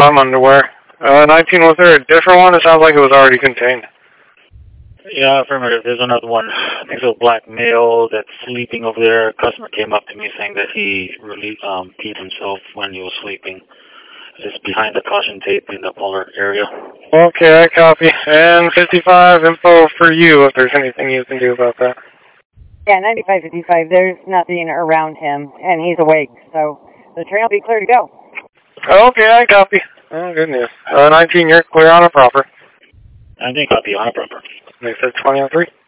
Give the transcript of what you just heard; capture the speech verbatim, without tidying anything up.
bum underwear. Uh, nineteen, was there a different one? It sounds like it was already contained. Yeah, affirmative. There's another one. I think it's a black male that's sleeping over there. A customer came up to me saying that he really um, peed himself when he was sleeping. It's behind the caution tape in the polar area. Okay, I copy. And fifty-five, info for you if there's anything you can do about that. Yeah, ninety-five fifty-five, there's nothing around him, and he's awake, so the train will be clear to go. Okay, I copy. Oh, good news. Uh, nineteen, you're clear on a proper. I think I'll be on a proper. They said twenty on three.